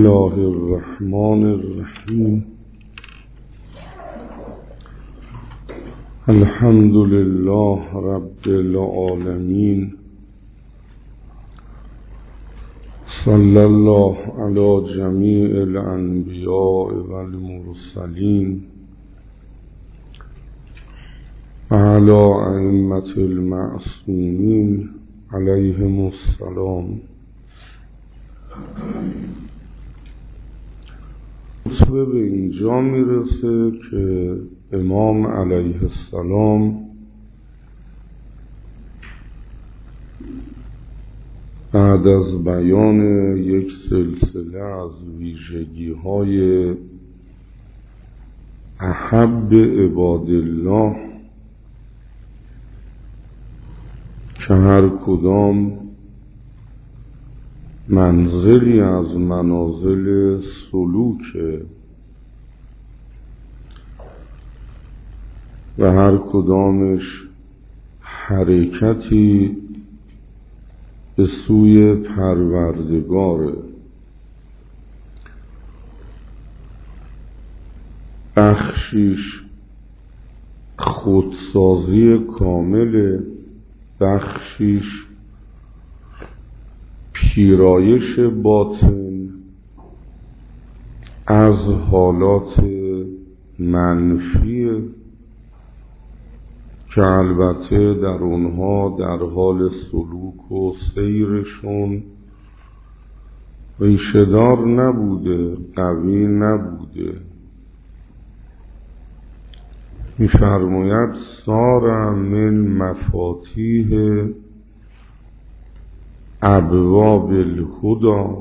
الله الرحمن الرحیم. الحمد لله رب العالمین. صلی الله علی جمیع الانبیاء والمرسلین و علی ائمة المعصومین علیهم السلام. خطبه به اینجا میرسه که امام علیه السلام بعد از بیان یک سلسله از ویژگی‌های احب عبادالله که هر کدام منزلی از منازل سلوکه و هر کدامش حرکتی به سوی پروردگاره، بخشیش خودسازی کامل، بخشیش پیرایش باطن از حالات منفی که البته در اونها در حال سلوک و سیرشون ریشه‌دار نبوده، قوی نبوده. می‌فرماید صار من مفاتیح ابواب الهدی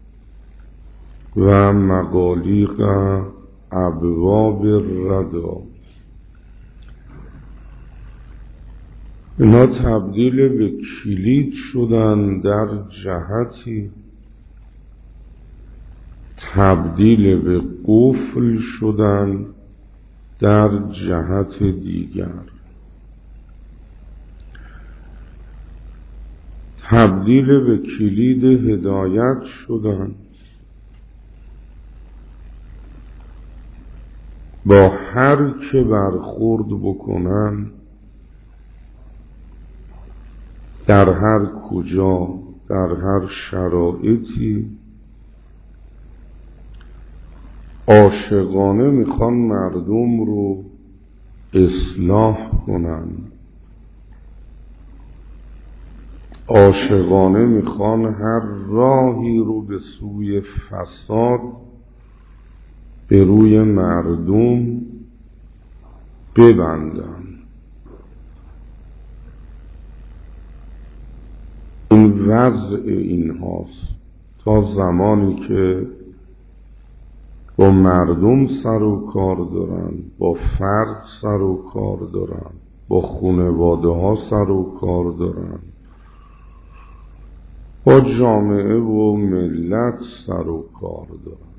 و مغالیق ابواب الردی. اینا تبدیل به کلید شدن در جهتی، تبدیل به قفل شدن در جهت دیگر، تبدیل به کلید هدایت شدن. با هر که برخورد بکنن، در هر کجا، در هر شرایطی، عاشقانه میخوان مردم رو اصلاح کنن، عاشقانه میخوان هر راهی رو به سوی فساد به روی مردم ببندن. این وضع این هاست. تا زمانی که با مردم سر و کار دارن، با فرد سر و کار دارن، با خانواده ها سر و کار دارن، با جامعه و ملت سر و کار دارن.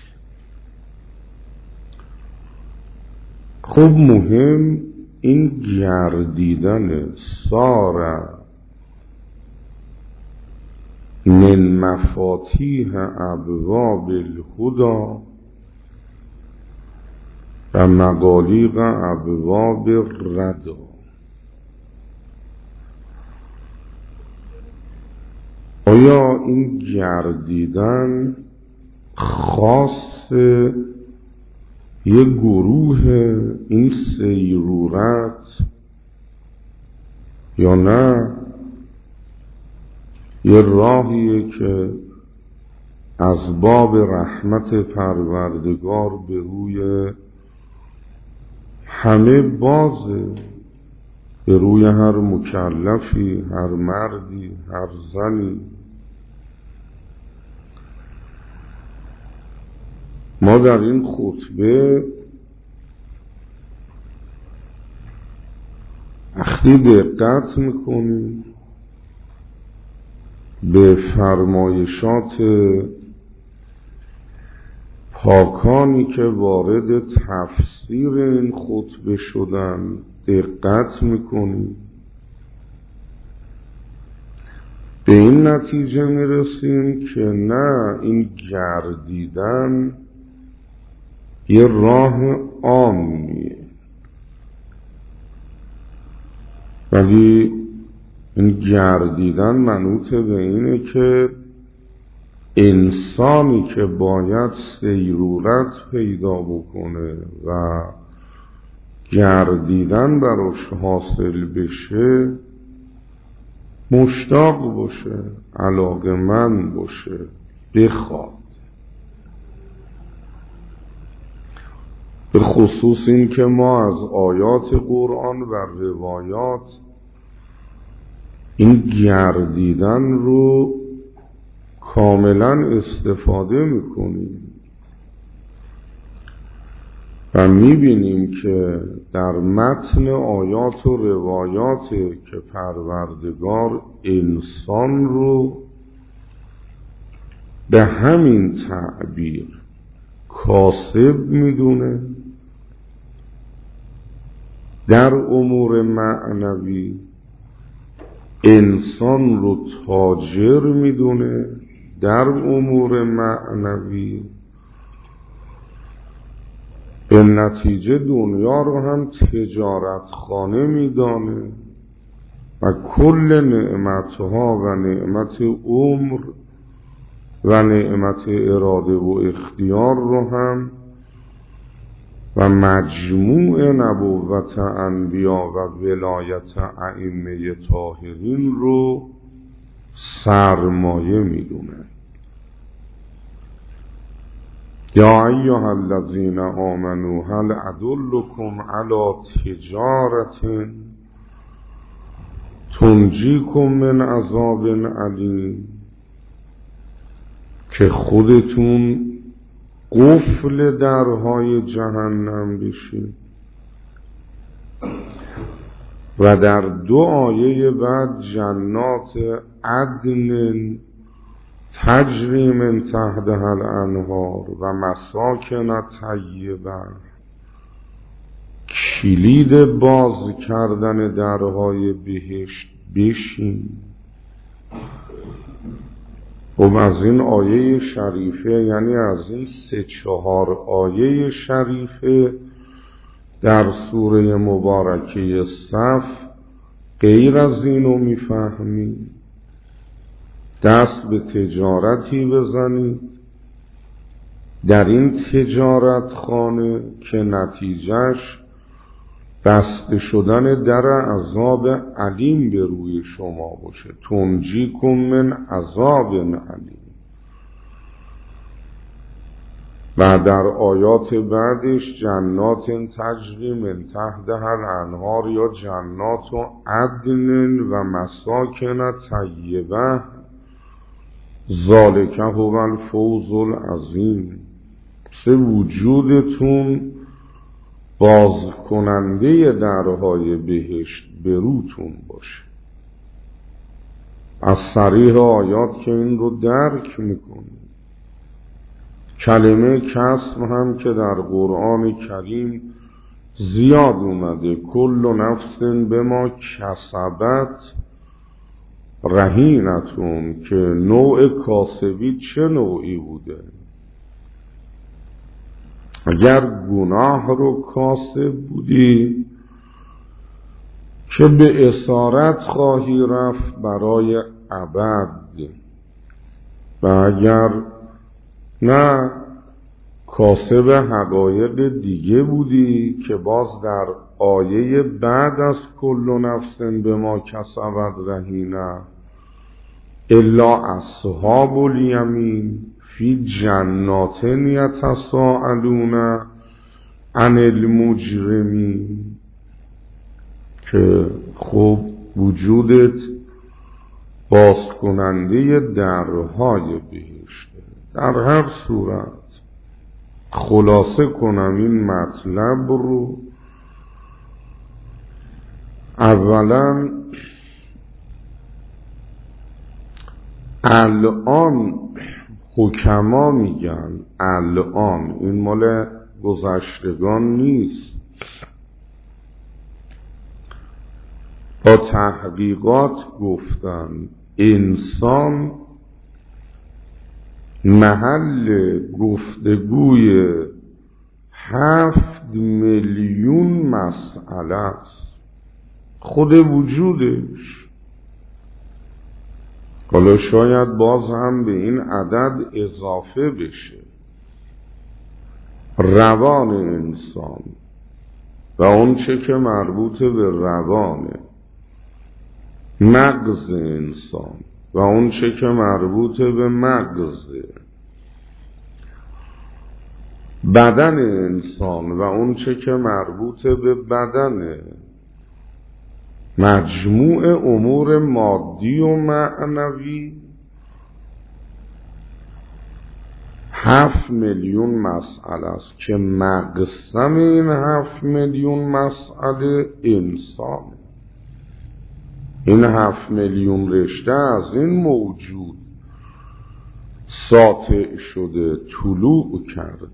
خب مهم این گردیدن صار من مفاتیح ابواب الهدی و مغالیق ابواب الردی. آیا این گردیدن خاص یک گروه این سیرورت یا نه یه راهیه که از باب رحمت پروردگار به روی همه بازه، به روی هر مکلفی، هر مردی، هر زنی. ما در این خطبه وقتی دقت میکنیم به فرمایشات پاکانی که وارد تفسیر این خطبه شدن دقت میکنیم، به این نتیجه میرسیم که نه، این گردیدن یه راه عامیه، ولی این گردیدن منوط به اینه که انسانی که باید سیرورت پیدا بکنه و گردیدن براش حاصل بشه مشتاق باشه، علاقه‌مند باشه، بخواد. به خصوص این که ما از آیات قرآن و روایات این گردیدن رو کاملا استفاده میکنیم و میبینیم که در متن آیات و روایات که پروردگار انسان رو به همین تعبیر کاسب میدونه، در امور معنوی انسان رو تاجر میدونه، در امور معنوی به نتیجه دنیا رو هم تجارت خانه میدانه و کل نعمتها و نعمت عمر و نعمت اراده و اختیار رو هم و مجموع نبوت انبیا و ولایت ائمه طاهرین رو سرمایه میدونه. یا ایها الذین آمنوا هل ادلکم علی تجارة تنجیکم من عذاب علیم، که خودتون قفل درهای جهنم بشید. و در 2 آیه بعد جنات عدن تجری من تحتها الانهار و مساکن طیبه، کلید باز کردن درهای بهشت بشین. و از این آیه شریفه، یعنی از این 3-4 آیه شریفه در سوره مبارکه صف، غیر از اینو میفهمیم دست به تجارتی بزنید در این تجارت خانه که نتیجهش بسته شدن در عذاب علیم به روی شما باشه. تنجیکم من عذاب علیم. و در آیات بعدش جنات تجری من تحتها الانهار یا جنات عدن و مساکن طیبه ذالک هو الفوز العظیم. وجودتون باز کننده درهای بهشت بروتون باشه. از صریح آیات که این رو درک میکنیم. کلمه کسب هم که در قرآن کریم زیاد اومده، کل نفس بما کسبت رهینتون، که نوع کاسبی چه نوعی بوده. اگر گناه رو کاسب بودی که به اسارت خواهی رفت برای ابد، و اگر نه کاسب حقایق دیگه بودی که باز در آیه بعد از کل نفس بما کسبت رهینه الا اصحاب الیمین فی جنات یتساءلون عن المجرمین، که خب وجودت باز کننده درهای بهشته. در هر صورت خلاصه کنم این مطلب رو، اولا الان حکما میگن، الان این مال گذشتگان نیست، با تحقیقات گفتن انسان محل گفتگوی 7 میلیون مسئله است. خود وجودش. حالا شاید باز هم به این عدد اضافه بشه روان انسان و اون چه که مربوط به روانه، مغز انسان و اون چه که مربوط به مغزه، بدن انسان و اون چه که مربوط به بدنه، مجموع امور مادی و معنوی 7 میلیون مسئله است که مقسم این 7 میلیون مسئله انسان. این 7 میلیون رشته از این موجود ساطع شده، طلوع کرده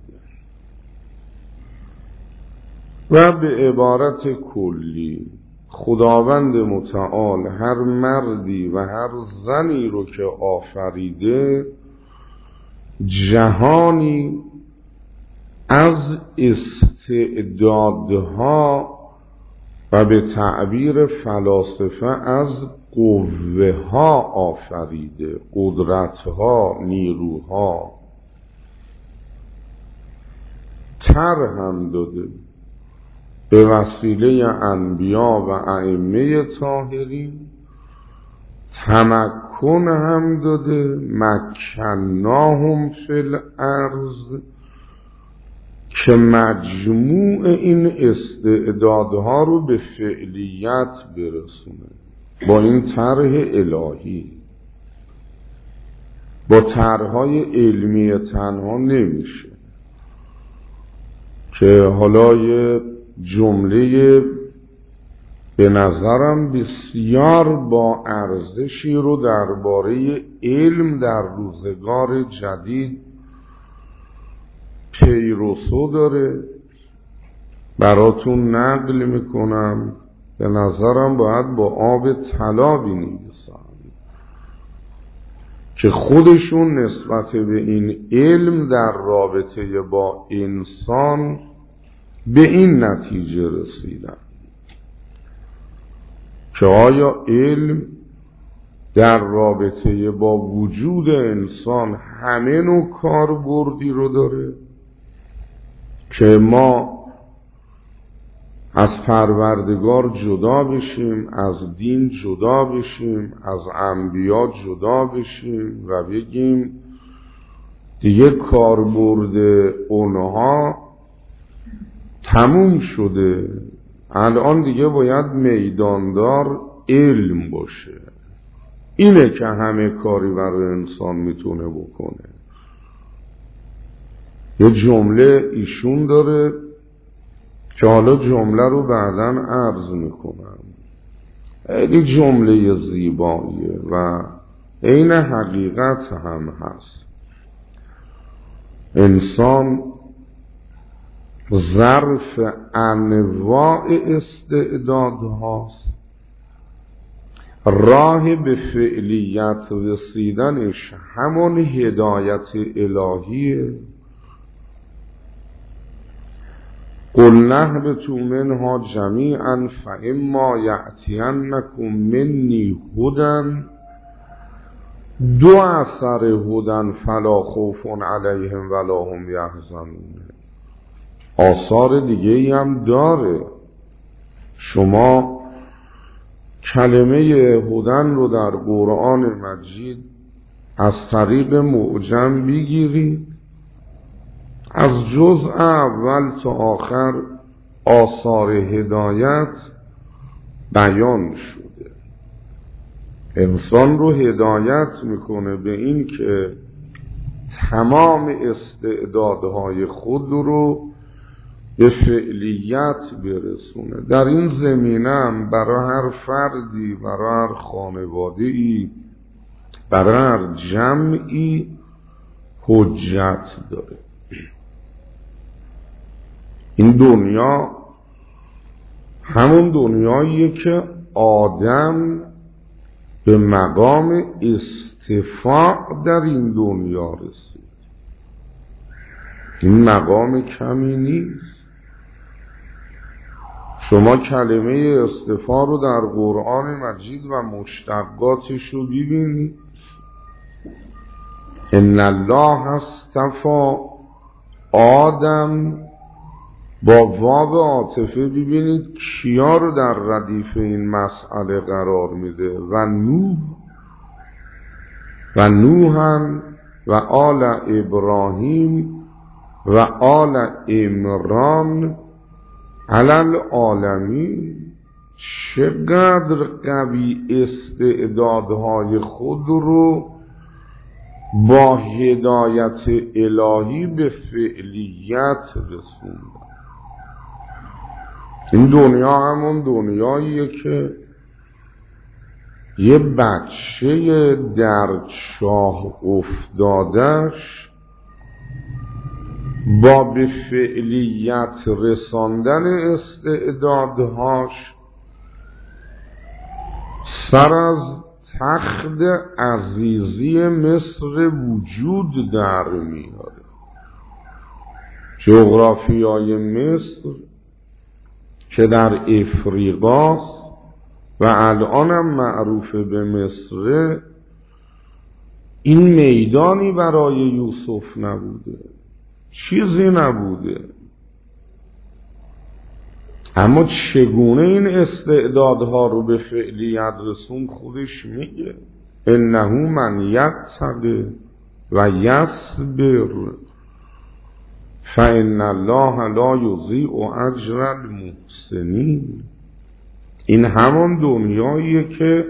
و به عبارت کلی خداوند متعال هر مردی و هر زنی رو که آفریده جهانی از استعدادها و به تعبیر فلاسفه از قوه ها آفریده، قدرت ها، نیروها، هم داده به وسیله انبیا و ائمه طاهرین، تمکن هم داده، مکناهم فی الارض، که مجموع این استعدادها رو به فعلیت برسونه با این طرح الهی. با طرحهای علمی تنها نمیشه که حالا یه جمله به نظرم بسیار با ارزشی رو درباره علم در روزگار جدید پیروسو داره، براتون نقل میکنم. به نظرم باید با آب طلا بنویسن که خودشون نسبت به این علم در رابطه با انسان به این نتیجه رسیدن که آیا علم در رابطه با وجود انسان همه نوع کاربردی رو داره که ما از پروردگار جدا بشیم، از دین جدا بشیم، از انبیا جدا بشیم و بگیم دیگه کاربرد اونها تموم شده، الان دیگه باید میداندار علم باشه. اینه که همه کاری برای انسان میتونه بکنه. یه جمله ایشون داره که حالا جمله رو بعداً عرض میکنم. خیلی جمله زیباییه و عین حقیقت هم هست. انسان ظرف انواع استعدادهاست، راه به فعلیت رسیدنش همون هدایت الهیه. قل نهبطوا منها جمیعا فاما یأتینکم منی هدی، دو اثر هدی فلا خوف علیهم ولا هم یحزنون. آثار دیگه ای هم داره. شما کلمه هدن رو در قرآن مجید از طریق معجم بگیرید، از جزء اول تا آخر آثار هدایت بیان شده. انسان رو هدایت میکنه به این که تمام استعدادهای خود رو به فعلیت برسونه. در این زمینه هم برای هر فردی، برای هر خانواده‌ای، برای هر جمعی حجت داره. این دنیا همون دنیاییه که آدم به مقام استفاء در این دنیا رسید. این مقام کمی نیست. شما کلمه استفاء رو در قرآن مجید و مشتقاتش رو ببینید. ان الله اصطفی آدم، با واو عاطفه ببینید کیا رو در ردیف این مسئله قرار میده. و نوحا و آل ابراهیم و آل عمران علی العالمین. چقدر قوی استعدادهای خود رو با هدایت الهی به فعلیت رسوندن. این دنیا همون دنیاییه که یه بچه در چاه افتادش با به فعلیت رساندن استعدادهاش سر از تخت عزیزی مصر وجود در میاره. جغرافیای مصر که در افریقاست و الانم معروف به مصر، این میدانی برای یوسف نبوده، چیزی نبوده. اما چگونه این استعدادها رو به فعلیت رسون خودش میگه. انه من یتق و یصبر فان الله لا یضیع اجر المحسنین. این همان دنیاییه که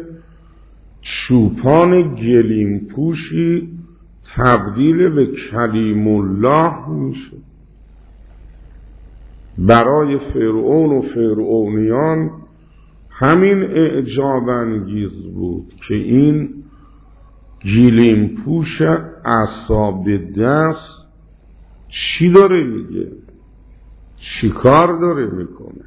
چوپان گلیم پوشی تبدیل به کلیم الله میشه. برای فرعون و فرعونیان همین اعجاب انگیز بود که این گلیم پوش عصا به دست چی داره میگه، چی کار داره میکنه.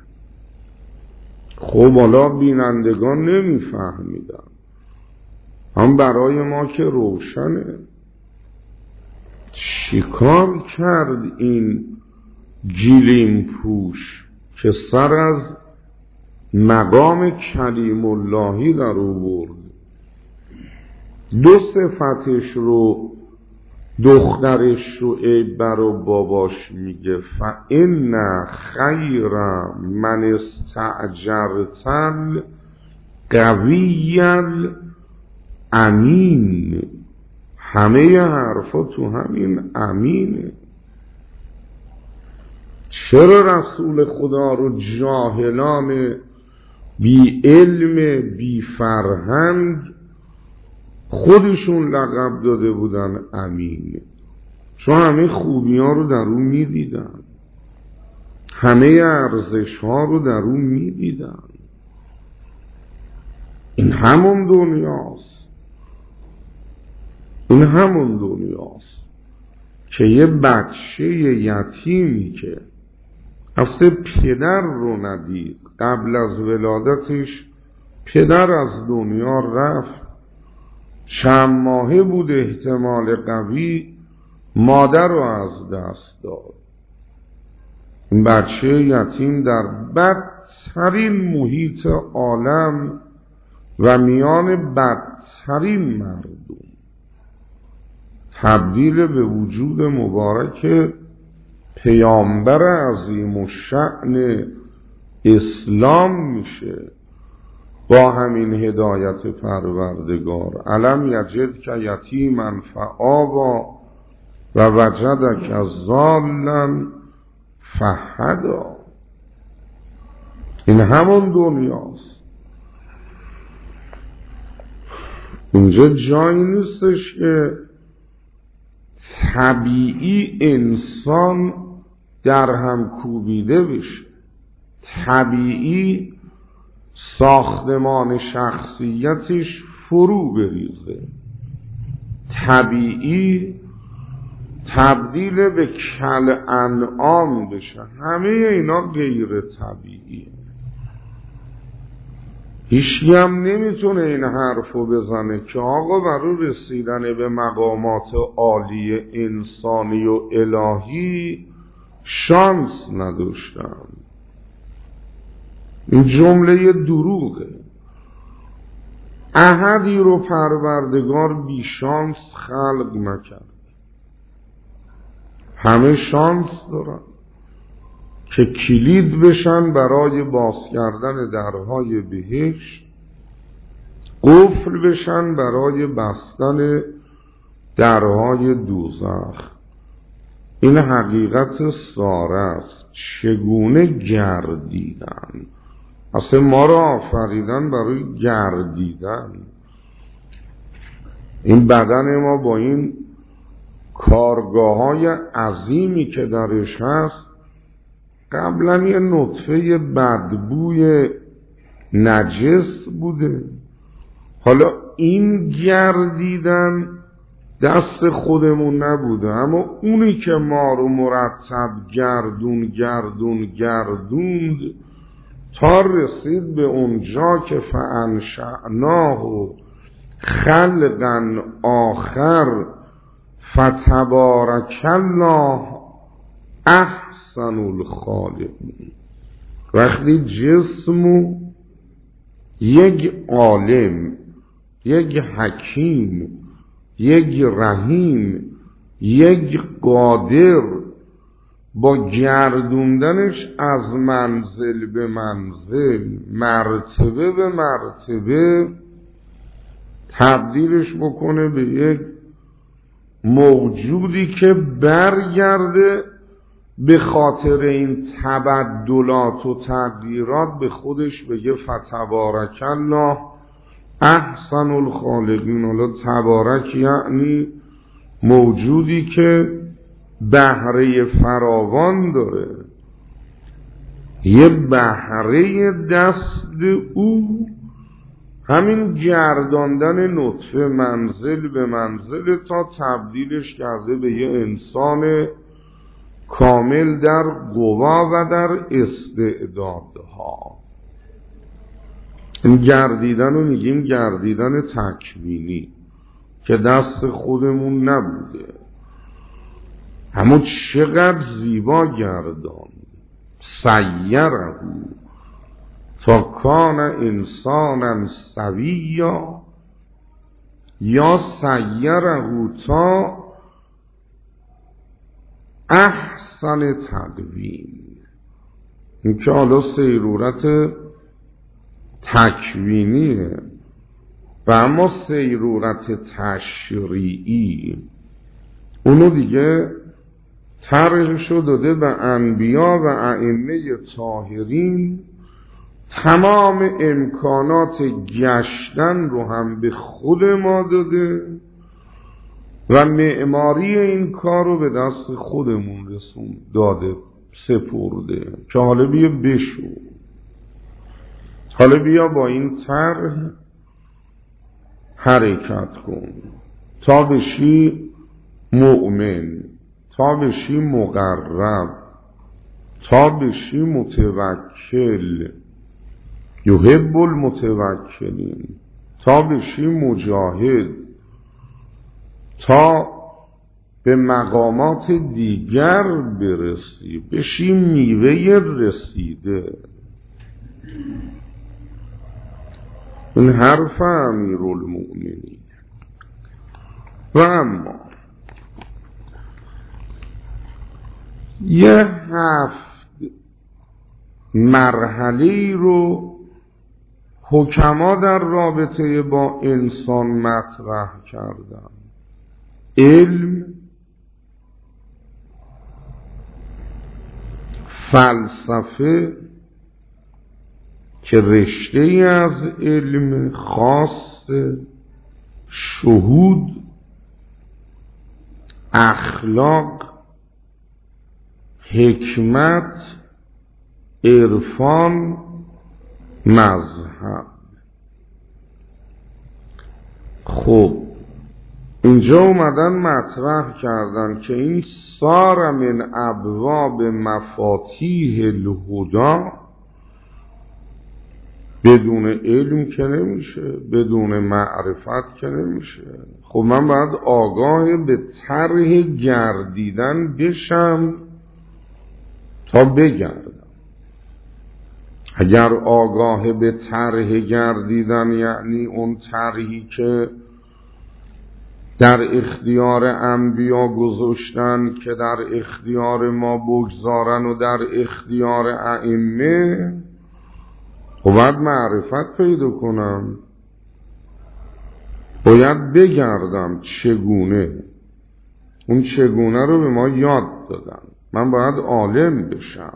خب حالا بینندگان نمیفهمیدن، هم برای ما که روشنه. چی کار کرد این گلیم پوش که سر از مقام کلیم اللهی در آورد؟ دو صفتش رو دخترش شعیب برا باباش میگه فإن خیر من استأجرت القوی الامین. همه حرفا تو همین امینه. چرا رسول خدا رو جاهلان بی علم بی فرهنگ خودشون لقب داده بودن امین؟ چون همه خوبی ها رو در اون می دیدن، همه ارزش ها رو در اون می دیدن. این همون دنیاست، این همون دنیاست که یه بچه یتیمی که اصلا پدر رو ندید، قبل از ولادتش پدر از دنیا رفت، چند ماهه بود احتمال قوی مادر رو از دست داد. این بچه یتیم در بدترین محیط عالم و میان بدترین مردم تبدیل به وجود مبارک پیامبر عظیم الشأن اسلام میشه با همین هدایت پروردگار. الم یجدک یتیما فآوی و وجدک ضالا فهدا. این همون دنیاست. اینجا جایی نیستش که طبیعی انسان در هم کوبیده بشه، طبیعی ساختمان شخصیتش فرو بریزه، طبیعی تبدیل به کل انعام بشه. همه اینا غیر طبیعیه. هیچکی هم نمیتونه این حرفو بزنه که آقا برای رسیدن به مقامات عالی انسانی و الهی شانس نداشتم. این جمله دروغه. احدی رو پروردگار بی شانس خلق نکرد. همه شانس دارن که کلید بشن برای باز کردن درهای بهشت، قفل بشن برای بستن درهای دوزخ. این حقیقت ساره است. چگونه گردیدن؟ اصلا ما را آفریدن برای گردیدن. این بدن ما با این کارگاه‌های عظیمی که درش هست، قبلا یه نطفه بدبوی نجس بوده. حالا این گردیدن دست خودمون نبوده، اما اونی که ما رو مرتب گردوند تا رسید به اونجا که فانشأناه خلقا آخر فتبارک الله احسن الخالقین. وقتی جسمو یک عالم، یک حکیم، یک رحیم، یک قادر با گردوندنش از منزل به منزل، مرتبه به مرتبه تبدیلش بکنه به یک موجودی که برگرده به خاطر این تبدلات و تغییرات به خودش بگه فتبارک الله احسن الخالقین. حالا تبارک یعنی موجودی که بهره فراوان داره، یه بهره دست او همین گرداندن نطفه منزل به منزل تا تبدیلش کرده به یه انسان کامل در قوا و در استعدادها. این گردیدن رو میگیم گردیدن تکوینی که دست خودمون نبوده، اما چقدر زیبا گردان. سیره تا کان انسانا سویا، یا سیره تا احسن تقویم. این که حالا سیرورت تکوینیه و اما سیرورت تشریعی اونو دیگه طرحشو داده به انبیا و ائمه طاهرین. تمام امکانات گشتن رو هم به خود ما داده و معماری این کار رو به دست خودمون رسون داده، سپرده که حالا بیا بشو، حالا بیا با این طرح حرکت کن تا بشی مؤمن، تا بشی مقرب، تا بشی متوکل، یحب المتوکلین، تا بشی مجاهد، تا به مقامات دیگر برسی، بشی میوه رسیده. این حرف امیرالمؤمنین. و اما یه 7 مرحله رو حکما در رابطه با انسان مطرح کردن. علم، فلسفه که رشته ای از علم خاص، شهود، اخلاق، حکمت، عرفان، مذهب. خب اینجا اومدن مطرح کردن که این سار من ابواب مفاتیح الهدی، بدون علم که نمیشه، بدون معرفت که نمیشه. خب من باید آگاه به طرح گردیدن بشم تا بگردم. اگر آگاه به طرح گردیدن یعنی اون طرحی که در اختیار انبیا گذاشتن که در اختیار ما بگذارن و در اختیار ائمه، خب باید معرفت پیدا کنم، باید بگردم چگونه. اون چگونه رو به ما یاد دادن، من باید عالم بشم.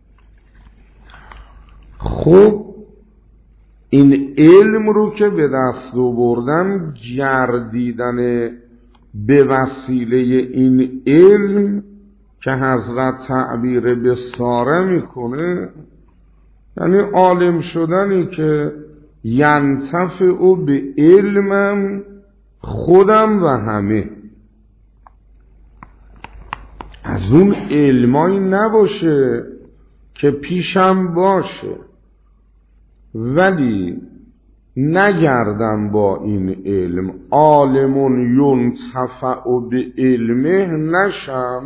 خب این علم رو که به دست آوردم، گردیدن به وسیله این علم که حضرت تعبیر به ساره میکنه، یعنی عالم شدنی که ینتفع به علمم خودم و همه. از اون علمایی نباشه که پیشم باشه ولی نگردم با این علم، عالمون ینتفع به علمه نشم.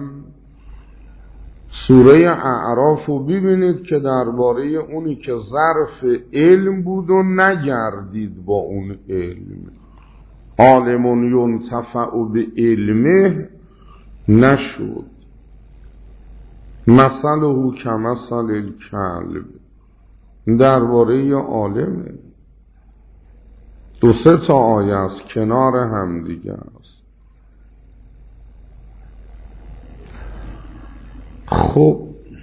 سوره اعراف رو ببینید که درباره اونی که ظرف علم بود و نگردید با اون علم، عالمون ینتفع به علمه نشد. مثله کمثل الکلب، درباره عالمه. 2-3 آیه است کنار هم دیگه است. خب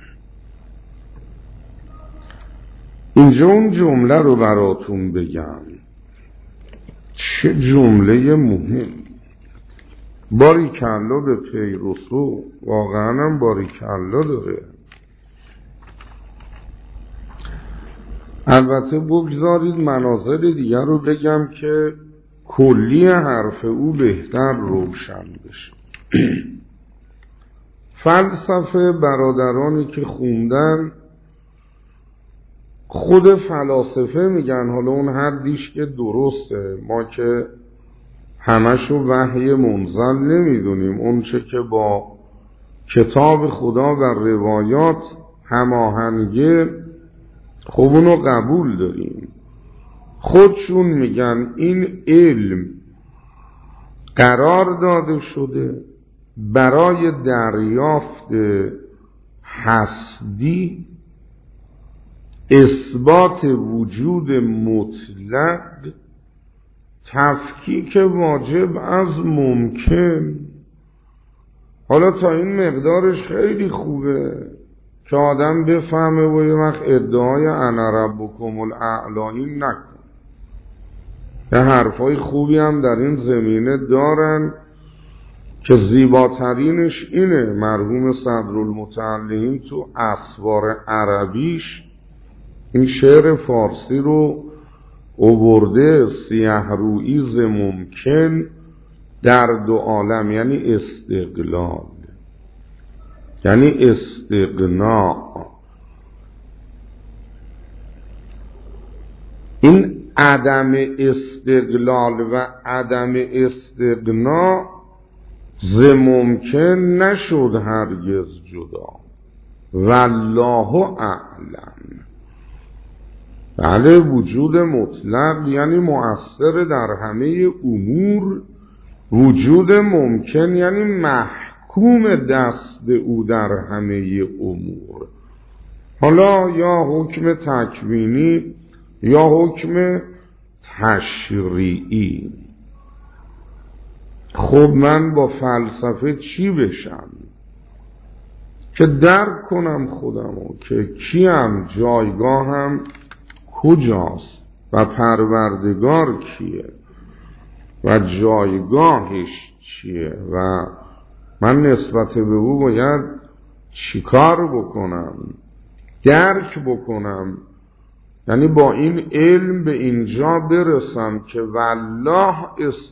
اینجا اون جمله رو براتون بگم، چه جمله مهم. باریکلا به پیروسو، واقعا هم باریکلا داره. البته بگذارید مناظر دیگر رو بگم که کلی حرف او بهتر روشن بشه. فلسفه برادرانی که خوندن، خود فلاسفه میگن، حالا اون حدیش که درسته، ما که همشو وحی منزل نمیدونیم، اون چه که با کتاب خدا و روایات هماهنگه خب اونو قبول داریم. خودشون میگن این علم قرار داده شده برای دریافت هستی، اثبات وجود مطلق، تفکیک واجب از ممکن. حالا تا این مقدارش خیلی خوبه که آدم بفهمه و یه وقت ادعای انا ربکم الاعلی نکن. یه حرفای خوبی هم در این زمینه دارن که زیباترینش اینه. مرحوم صدرالمتعلمین تو اسوار عربیش این شعر فارسی رو آورده، سیه رویی ز ممکن در 2 عالم، یعنی استقلال، یعنی استغنا. این عدم استقلال و عدم استغنا ز ممکن نشد هرگز جدا. والله اعلم. بله، وجود مطلق یعنی مؤثر در همه امور، وجود ممکن یعنی محکوم دست او در همه امور. حالا یا حکم تکوینی یا حکم تشریعی. خب من با فلسفه چی بشم که درک کنم خودمو که کیم، جایگاهم کجاست و پروردگار کیه و جایگاهش چیه و من نسبت به او باید چیکار بکنم، درک بکنم. یعنی با این علم به اینجا برسم که والله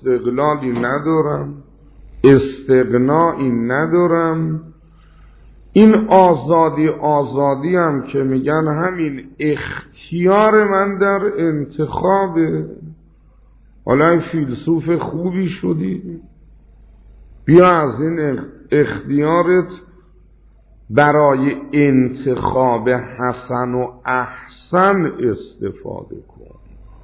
استقلالی ندارم، استغنایی ندارم این آزادی هم که میگن همین اختیار من در انتخابه. حالا فیلسوف خوبی شدی، بیا از این اختیارت برای انتخاب حسن و احسن استفاده کن.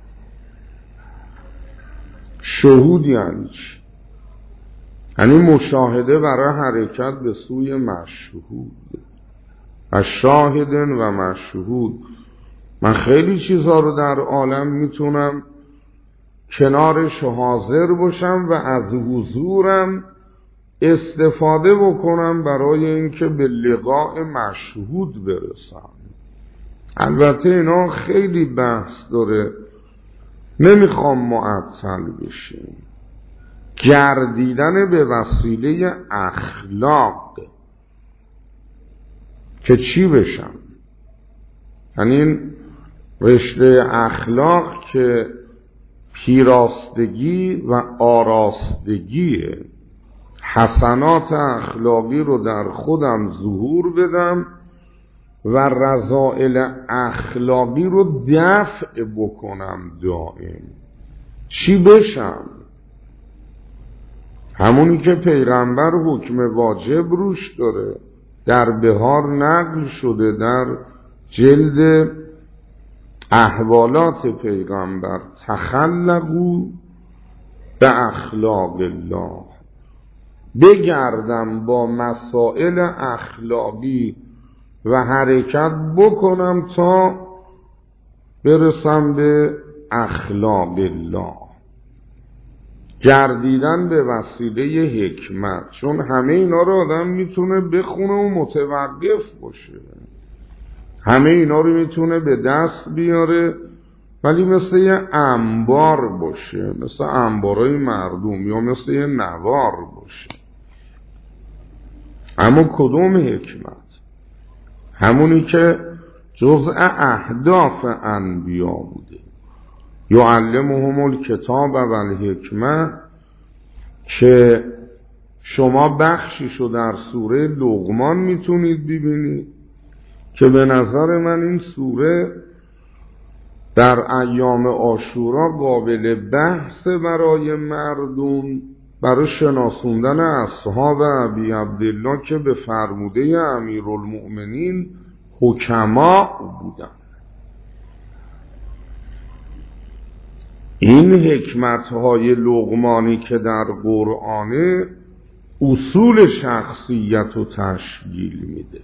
شهود یعنی چی؟ یعنی مشاهده برای حرکت به سوی مشهود. از شاهدن و مشهود. من خیلی چیزها رو در عالم میتونم کنارش حاضر باشم و از حضورم استفاده بکنم برای اینکه به لقاء مشهود برسم. البته اینا خیلی بحث داره، نمیخوام معطل بشیم. گردیدن به وسیله اخلاق که چی بشم؟ یعنی این رشته اخلاق که پیراستگی و آراستگیه، حسنات اخلاقی رو در خودم ظهور بدم و رذائل اخلاقی رو دفع بکنم دائم. چی بشم؟ همونی که پیغمبر حکم واجب روش داره، در بهار نقل شده در جلد احوالات پیغمبر: تخلقوا به اخلاق الله. بگردم با مسائل اخلاقی و حرکت بکنم تا برسم به اخلاق الله. گردیدن به وسیله حکمت، چون همه اینا رو آدم میتونه بخونه و متوقف باشه، همه اینا رو میتونه به دست بیاره، ولی مثل یه انبار باشه، مثل انبارای مردم، یا مثل یه نوار باشه. اما کدوم حکمت؟ همونی که جزء اهداف انبیا بوده. یعلمهم الکتاب و الحکمه، که شما بخشیشو در سوره لقمان میتونید ببینید که به نظر من این سوره در ایام عاشورا قابل بحث برای مردم، برای شناسوندن اصحاب ابی عبدالله که به فرموده امیرالمؤمنین حکما بودن. این حکمت‌های لقمانی که در قرآن اصول شخصیت رو تشکیل میده.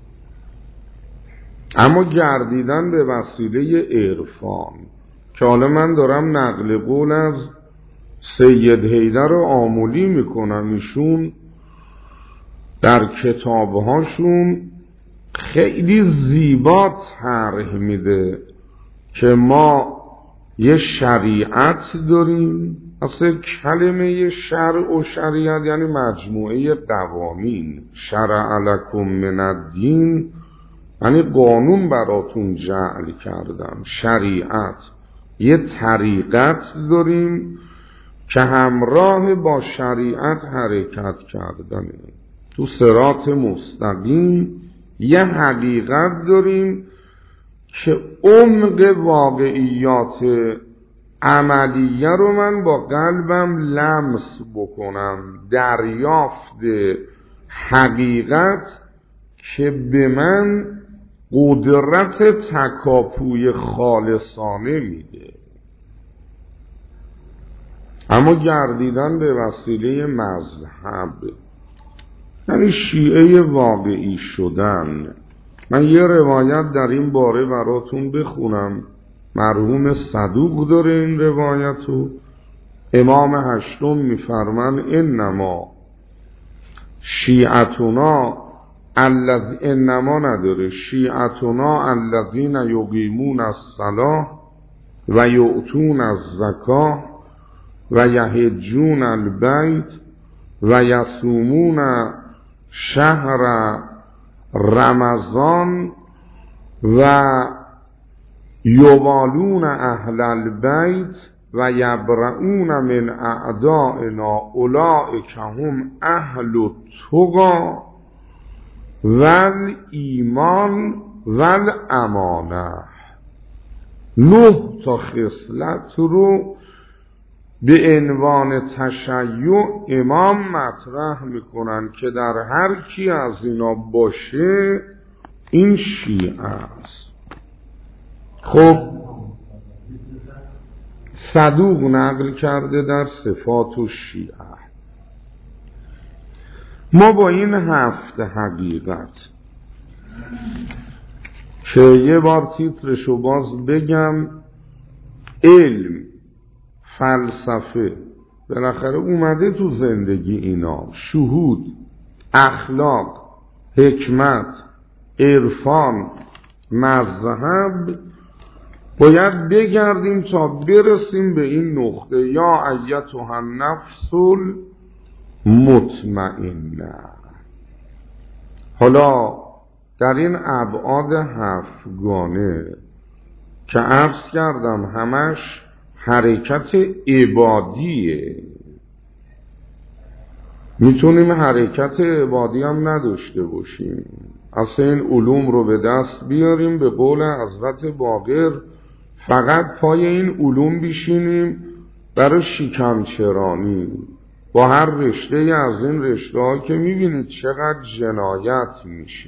اما گردیدن به وسیله عرفان، که حالا من دارم نقل قول از سید حیدر رو آمولی میکنم، ایشون در کتابهاشون خیلی زیبا طرح میده که ما یه شریعت داریم. اصلا کلمه شرع و شریعت یعنی مجموعه قوانین. شرع لکم من الدین یعنی قانون براتون جعل کردم. شریعت یه طریقت داریم که همراه با شریعت حرکت کردنه. تو صراط مستقیم یه حقیقت داریم که عمق واقعیات عملیه رو من با قلبم لمس بکنم، دریافت حقیقت که به من قدرت تکاپوی خالصانه میده. اما گردیدن به وسیله مذهب یعنی شیعه واقعی شدن. من یه روایت در این باره براتون بخونم. مرحوم صدوق داره این روایتو. امام هشتم میفرمان انما شیعتنا انما نداره، شیعتنا الذین یقیمون الصلاة و یؤتون الزکاة و یحجون البیت و یصومون شهر رمضان و یوالون اهل البیت و یبرؤون من اعدائنا اولئک هم اهل التقی ول ایمان ول امانه. 9 تا خصلت رو به عنوان تشیع امام مطرح میکنن که در هر کی از اینا باشه این شیعه است. خب صدوق نقل کرده در صفات و شیعه. ما با این 7 حقیقت که یه بار تیترشو باز بگم، علم، فلسفه، بالاخره اومده تو زندگی اینا، شهود، اخلاق، حکمت، عرفان، مذهب، باید بگردیم تا برسیم به این نقطه یا ایتها النفس المطمئنه. حالا در این ابعاد 7 گانه که عرض کردم همش حرکت عبادیه، میتونیم حرکت عبادی هم نداشته باشیم، اصلا این علوم رو به دست بیاریم، به قول حضرت باقر فقط پای این علوم بشینیم برای شکمچرانی با هر رشته از این رشته ها که میبینید چقدر جنایت میشه.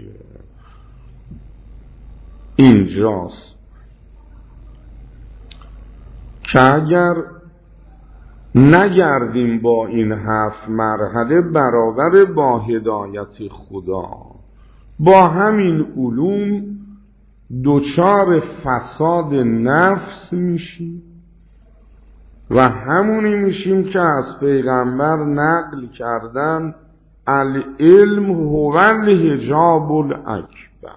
اینجاست که اگر نگردیم با این 7 مرحله برابر با هدایت خدا، با همین علوم دچار فساد نفس میشیم و همونی میشیم که از پیغمبر نقل کردن العلم هو الحجاب الاکبر.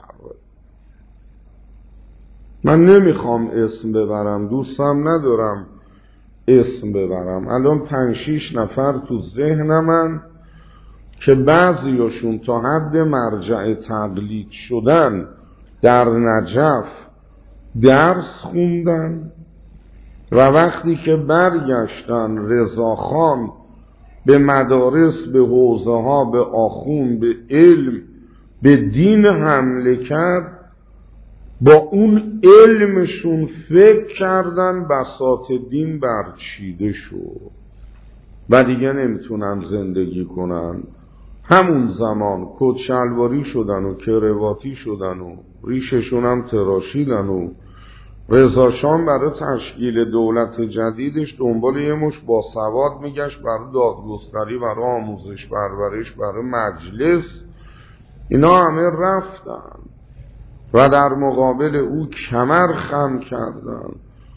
من نمیخوام اسم ببرم، دوستم ندارم اسم ببرم، الان 5-6 نفر تو ذهن من که بعضیاشون تا حد مرجع تقلید شدن در نجف درس خوندن و وقتی که برگشتن رضاخان به مدارس، به حوزه ها، به آخون، به علم، به دین حمله کرد، با اون علمشون فکر کردن بساط دین برچیده شد و دیگه نمیتونن زندگی کنن. همون زمان کت شلواری شدن و کرواتی شدن و ریششون هم تراشیدن و رضا شاه برای تشکیل دولت جدیدش دنبال یه مش با سواد میگشت برای دادگستری، برای آموزش پرورش، برای مجلس. اینا همه رفتن و در مقابل او کمر خم کردن.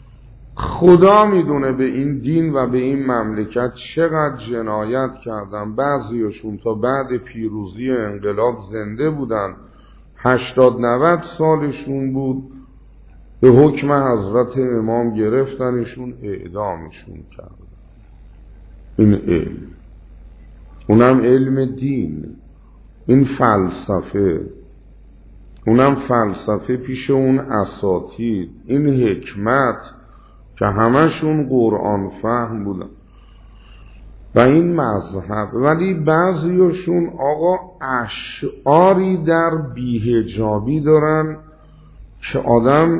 خدا میدونه به این دین و به این مملکت چقدر جنایت کردن. بعضیشون تا بعد پیروزی انقلاب زنده بودن، 80-90 سالشون بود، به حکم حضرت امام گرفتنشون، اعدامشون کردن. این علم، اونم علم دین، این فلسفه، اونم فلسفه پیش اون اساتید، این حکمت که همشون قرآن فهم بودن و این مذهب. ولی بعضیشون آقا اشعاری در بی‌حجابی دارن که آدم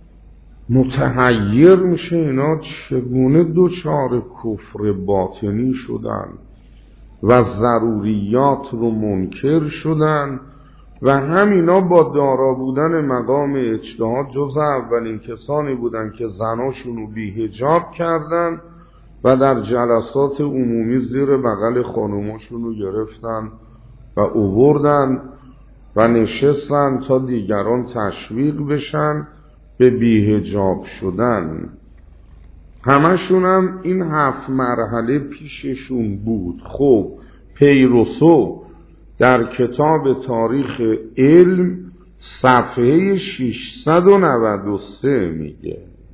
متحیر میشه اینا چگونه دچار کفر باطنی شدن و ضروریات رو منکر شدن و همینا با دارا بودن مقام اجتهاد جز اولین کسانی بودن که زناشون رو بی‌حجاب کردن و در جلسات عمومی زیر بغل خانوماشون رو گرفتن و آوردن و نشستن تا دیگران تشویق بشن به بی‌حجاب شدن. همشون هم این 7 مرحله پیششون بود. خب پیروسو در کتاب تاریخ علم صفحه 693 میگه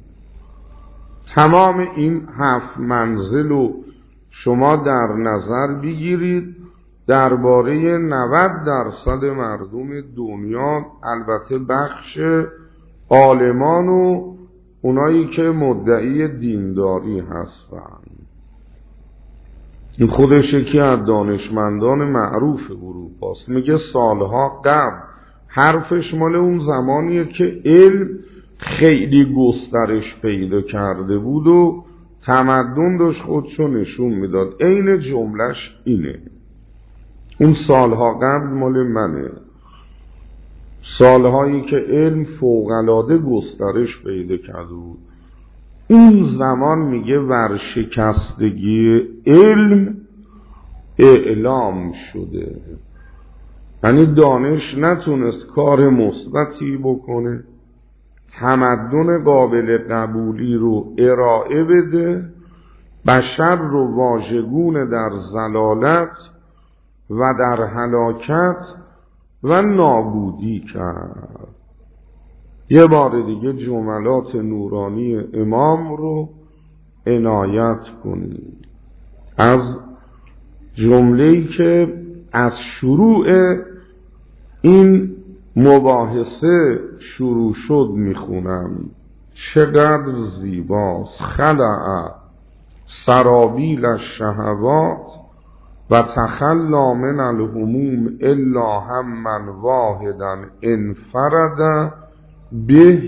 تمام این 7 منزل رو شما در نظر بگیرید درباره 90% مردم دنیا، البته بخش عالمان و اونایی که مدعی دینداری هستن. این خودش یکی از دانشمندان معروف اروپا است. میگه سالها قبل، حرفش مال اون زمانیه که علم خیلی گسترش پیدا کرده بود و تمدن داشت خودشو نشون میداد. عین جملش اینه. اون سالها قبل مال منه، سالهایی که علم فوق‌العاده گسترش پیدا کرده بود. اون زمان میگه ورشکستگی علم اعلام شده، یعنی دانش نتونست کار مثبتی بکنه، تمدن قابل قبولی رو ارائه بده، بشر رو واژگون در ضلالت و در هلاکت و نابودی کرد. یه بار دیگه جملات نورانی امام رو عنایت کنید. از جمله‌ای که از شروع این مباحثه شروع شد میخونم. چقدر زیباست. خلع سرابیل الشهوات و تخلا من الهموم الا هما واحدا انفرد به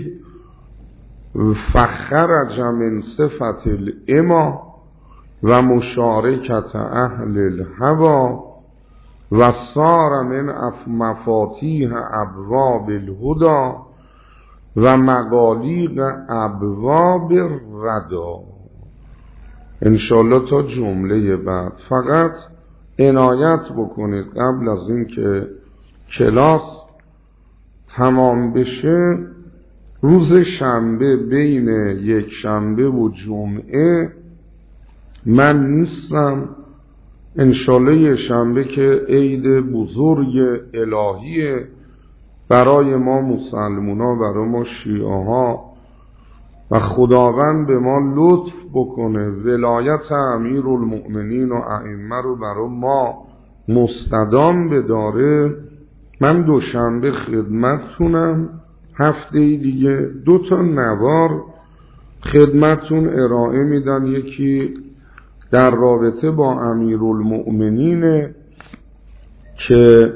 فخرج من صفت الاما و مشارکت اهل الهوا و صار من مفاتیح ابواب الهدى و مغالیق ابواب الردى. انشالله تا جمله بعد فقط عنایت بکنید قبل از این که کلاس تمام بشه، روز شنبه بین یک شنبه و جمعه من نیستم. انشالله یک شنبه که عید بزرگ الهیه برای ما مسلمونا، برای ما شیعه ها، و خداوند به ما لطف بکنه ولایت امیرالمؤمنین و ائمه رو برای ما مستدام بداره. من دوشنبه خدمتتونم، هفته دیگه 2 نوار خدمتتون ارائه میدم. یکی در رابطه با امیرالمؤمنین که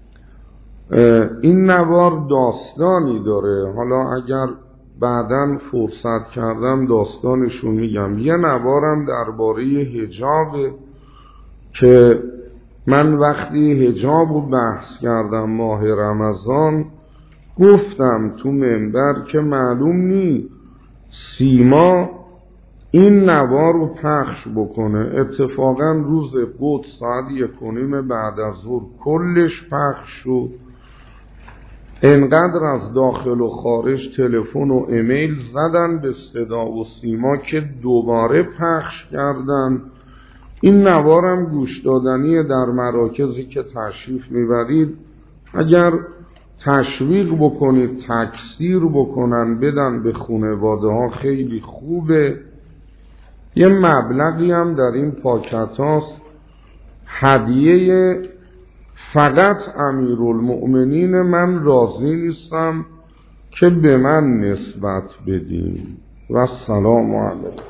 این نوار داستانی داره، حالا اگر بعداً فرصت کردم داستانشون میگم. یه نوارم درباره حجاب که من وقتی حجاب رو بحث کردم ماه رمضان گفتم تو منبر که معلوم نی سیما این نوار رو پخش بکنه. اتفاقا روز بود ساعت 1:30 بعد از ظهر کلش پخش شد. انقدر از داخل و خارج تلفن و ایمیل زدن به صدا و سیما که دوباره پخش کردن. این نوارم گوش دادنیه در مراکزی که تشریف میبرید. اگر تشویق بکنید تکثیر بکنن بدن به خانواده ها خیلی خوبه. یه مبلغی هم در این پاکت هاست هدیه فقط امیرالمؤمنین. من راضی نیستم که به من نسبت بدین. و السلام علیکم.